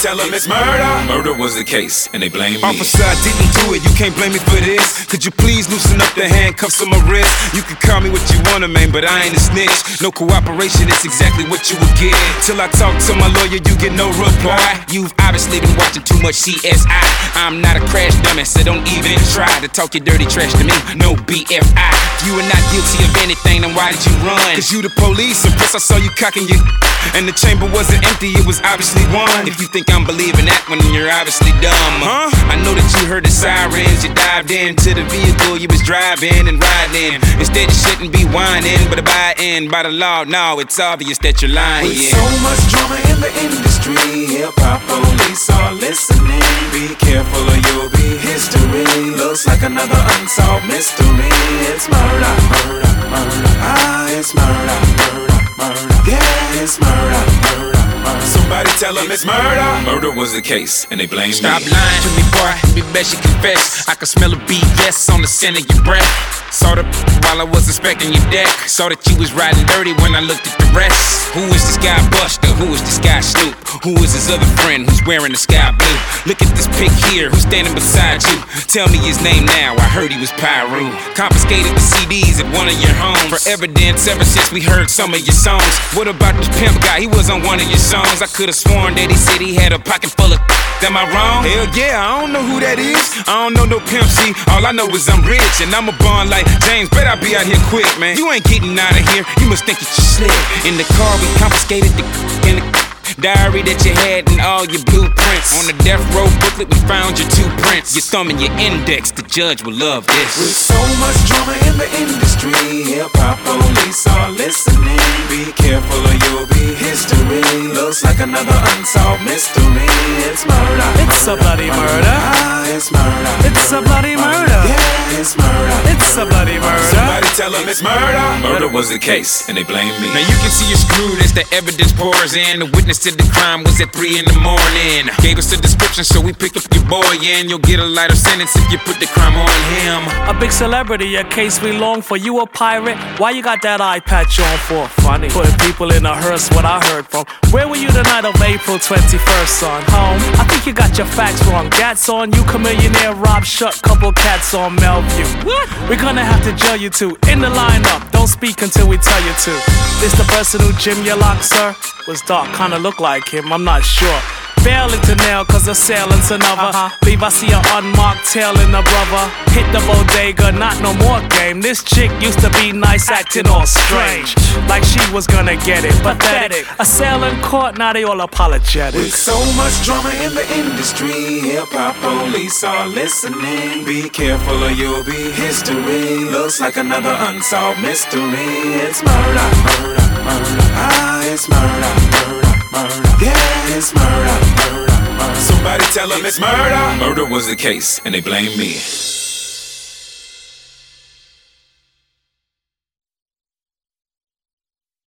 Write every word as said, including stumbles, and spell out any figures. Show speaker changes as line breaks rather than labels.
tell them it's murder.
Murder was the case, and they blame me.
Officer, I didn't do it, you can't blame me for this. Could you please loosen up the handcuffs on my wrist? You can call me what you wanna, man, but I ain't a snitch. No cooperation, it's exactly what you would get. Till I talk to my lawyer, you get no reply. You've obviously been watching too much C S I. I'm not a crash dummy, so don't even try to talk your dirty trash to me. No B F I. If you are not guilty of anything, then why did you run? Cause you the police, and plus I saw you cocking your and the chamber wasn't empty, it was obviously one. If you think I'm believing that one, then you're obviously dumb. Huh? I know that you heard the sirens, you dived into the vehicle you was driving and riding. Instead you shouldn't be whining, but abiding by the law. No, it's obvious that you're lying.
With so much drama in the industry, hip-hop police are listening. Be careful or you'll be history. Looks like another unsolved mystery. It's murder, murder, murder. Ah, it's murder, murder, murder. Yeah, it's murder, murder, murder.
Somebody tell them it's murder.
Murder was the case, and they blame me.
Stop lying to me, boy. Be best you confess. I can smell a B S on the scent of your breath. Saw the while I was inspecting your deck. Saw that you was riding dirty when I looked at the rest. Who is this guy Buster? Who is this guy Snoop? Who is his other friend who's wearing the sky blue? Look at this pic here, who's standing beside you? Tell me his name now, I heard he was Pyru. Confiscated the C Ds at one of your homes for evidence ever since we heard some of your songs. What about this pimp guy? He was on one of your songs. I could've sworn that he said he had a pocket full of. Am I wrong? Hell yeah, I don't know who that is. I don't know no Pimp C. All I know is I'm rich and I'm a born like James. Bet I be out here quick, man. You ain't getting out of here. You must think it's just slick. In the car we confiscated the in the diary that you had and all your blueprints. On the death row booklet we found your two prints. Your thumb and your index. The judge will love this.
With so much drama in the industry, hip-hop police are listening. Be careful or you'll be history. Looks like another unsolved mystery. It's murder.
It's a bloody murder.
Ah, it's murder.
It's a bloody murder.
Yeah, it's murder.
It's a bloody murder.
Somebody tell them it's murder.
Murder was the case, and they blame me.
Now you can see you're screwed as the evidence pours in. The witness to the crime was at three in the morning. Gave us the description, so we pick up your boy and you'll get a lighter sentence if you put the crime on him.
A big celebrity, a case we long for. You a pirate? Why you got that eye patch on for? Funny. Putting people in a hearse, what I heard from. Where were you the night of April twenty-first, son? Home? I think you got your facts wrong. Gats on you, Chamillionaire, Rob Shut, couple cats on Melview. What? We're gonna have to jail you two. In the lineup, don't speak until we tell you to. This the person who Jim your lock, sir? Was dark, kinda look like him, I'm not sure. Failing to nail cause assailant's another. uh-huh. Leave I see an unmarked tail in the brother. Hit the bodega, not no more game. This chick used to be nice, acting all strange. Like she was gonna get it, pathetic. Assailant caught, now they all apologetic.
With so much drama in the industry, hip-hop police are listening. Be careful or you'll be history. Looks like another unsolved mystery. It's murder, murder, murder. Ah, it's murder, murder, murder. Yeah, it's murder, murder, murder.
Somebody tell them it's murder.
Murder was the case, and they blame me.